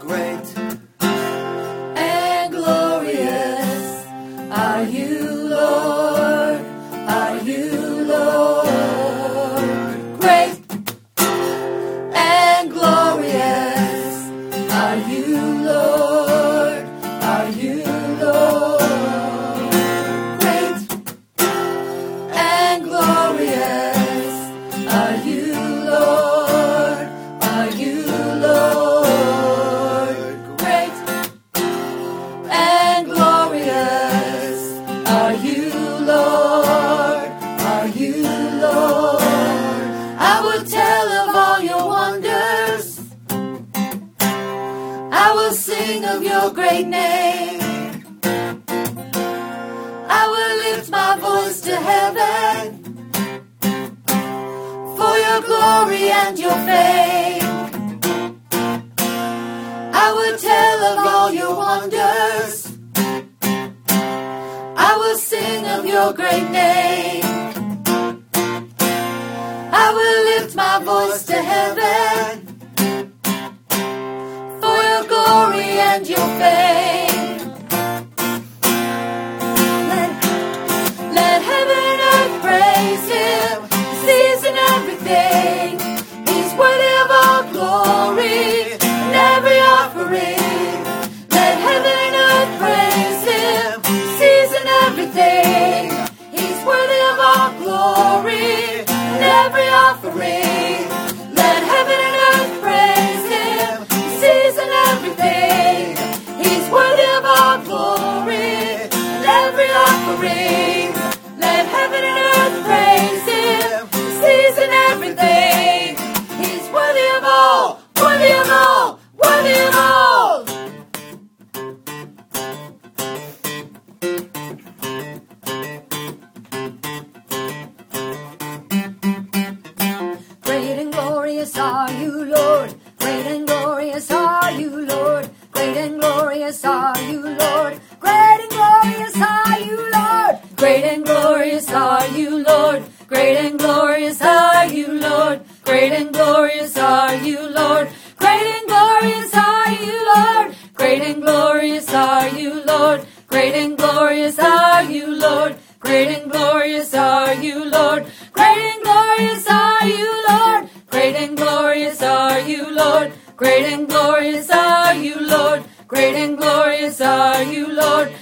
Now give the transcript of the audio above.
Great and glorious are you, Lord. Are you, Lord? Great and glorious are you, Lord. Are you, Lord? Great and glorious are you, Lord. Are you, Lord? Great and glorious are you, Lord. Are you, Lord? I will tell of all your wonders. I will sing of your great name. I will lift my voice to heaven for your glory and your fame. I will tell of all your wonders. I will sing of your great name. I will lift my voice to heaven for your glory and your fame. Let heaven and earth praise him. The seas and everything. He's worthy of all glory and every offering. Let heaven and earth praise him. The seas and everything. He's worthy of all glory and every offering. Let heaven and earth praise him. The seas and everything. He's worthy of all glory and every offering. Let heaven and earth praise him. The seas and everything. He's worthy of all, worthy of all, worthy of all. Great and glorious are you, Lord. Great and glorious are you, Lord. Great and glorious are you, Lord. Great and glorious are you, Lord. Great and glorious are you, Lord. Great and glorious are you, Lord. Great and glorious are you, Lord. Great and glorious are you, Lord. Great and glorious are you, Lord. Great and glorious are you, Lord. Great and glorious are you, Lord. Great and glorious are you, Lord. Great and glorious are you, Lord. Great and glorious are you, Lord. Great and glorious are you, Lord.